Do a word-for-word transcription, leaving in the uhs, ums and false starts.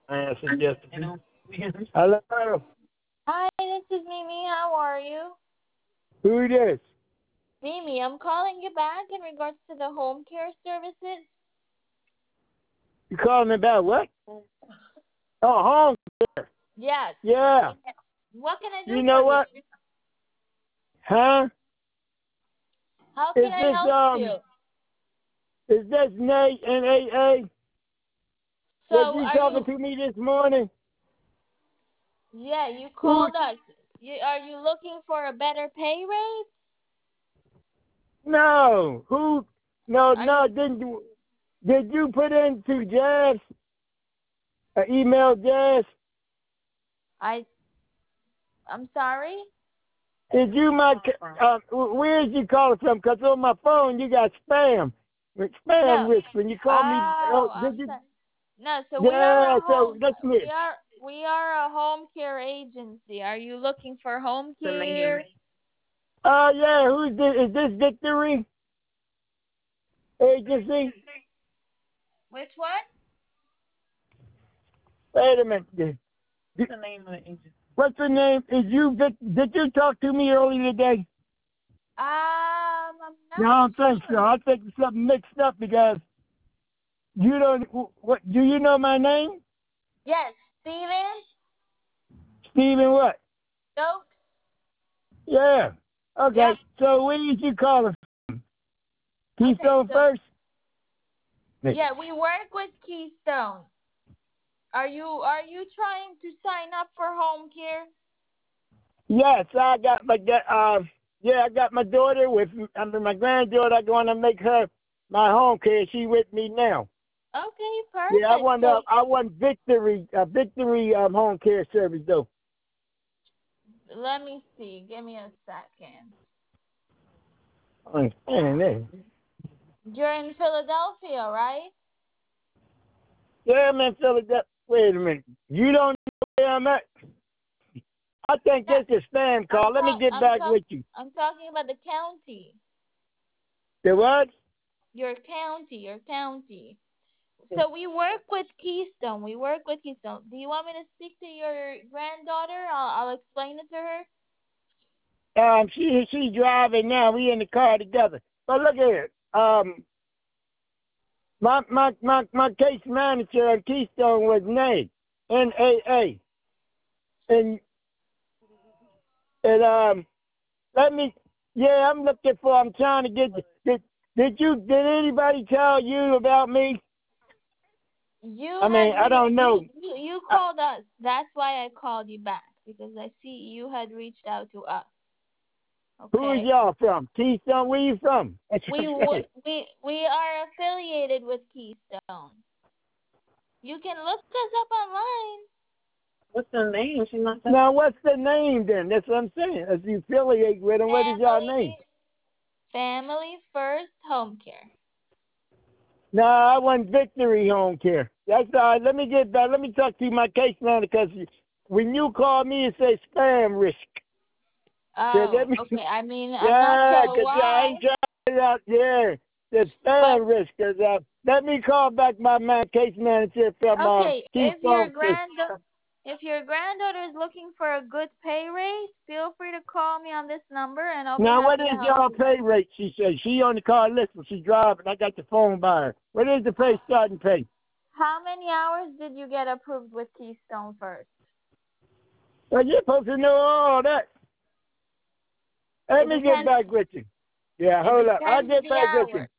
I suggest. Hello. Hi, this is Mimi. How are you? Who this? Mimi, I'm calling you back in regards to the home care services. You calling me about what? Oh, home care. Yes. Yeah. What can I do You know for what? you? Huh? How Is can I this help um? you? Is this Nate N A A? So, Was you are talking you? to me this morning? Yeah, you Who? called us. You, are you looking for a better pay rate? No. Who? No, Are you? no. Didn't you? Did you put into Jazz? Uh, email Jazz? I. I'm sorry. Did you my? Uh, where did you call it from? Because on my phone you got spam. With spam No. risk when you call me. Oh, Oh, did I'm you? sorry. No. So we are Yeah. a So home. listen We here. are. We are a home care agency. Are you looking for home care? Oh yeah. Who's this? Is this Victory Agency? Which one? Wait a minute. What's the name of the agency? What's the name? Is you Vic? Did you talk to me earlier today? Um, I'm No, not I don't think so. sure. I think it's something mixed up because you don't. What? Do you know my name? Yes, Steven Stephen what? Stokes. Yeah. Okay. Yep. So where did you call us? Okay, Keystone so first? yeah, we work with Keystone. Are you are you trying to sign up for home care? Yes, I got my da- uh, yeah, I got my daughter with I mean my granddaughter. I'm going to make her my home care. She with me now. Okay, Yeah, I perfect. want uh, So I want victory uh, victory um, home care service though. let me see. Give me a second. I understand that. You're in Philadelphia, right? Yeah, man, Philadelphia. Wait a minute. You don't know where I'm at? I think No, this is spam I'm call. Let me talk get I'm back talk with you. I'm talking about the county. The what? Your county, your county. So we work with Keystone. We work with Keystone. Do you want me to speak to your granddaughter? I'll, I'll explain it to her. Um, she she's driving now. We in the car together. But look here. Um, my my my my case manager at Keystone was Nay, N A A, and and um, let me. Yeah, I'm looking for. I'm trying to get. Did did you did anybody tell you about me? You I mean, had I reached don't you, know. you you Uh, called us. That's why I called you back because I see you had reached out to us. who's Okay. y'all from? Keystone. Where you from? That's what We I'm w- saying. we we are affiliated with Keystone. You can look us up online. What's the name? She's not. Now, what's the name then? That's what I'm saying. As you affiliate with them, what is y'all name? Family Family First Home Care. No, I want Victory Home Care. That's all right. Let me get back. Let me talk to my case manager because when you call me, it says spam risk. So let Oh, me, okay. I mean, I'm not yeah, sure because I why, ain't trying it out there. The but spam risk. Cause, uh, let me call back my man, case manager from uh, okay. If your Keystone. grand if your granddaughter is looking for a good pay rate, feel free to call me on this number, and I'll be Now, what happy to is help y'all you. pay rate? She says she on the car listening. She's driving. I got the phone by her. What is the pay starting pay? How many hours did you get approved with Keystone first? Well, you're supposed to know all that. Let It me get depends. back with you. Yeah, It hold up. I'll depends get the back with you. hour.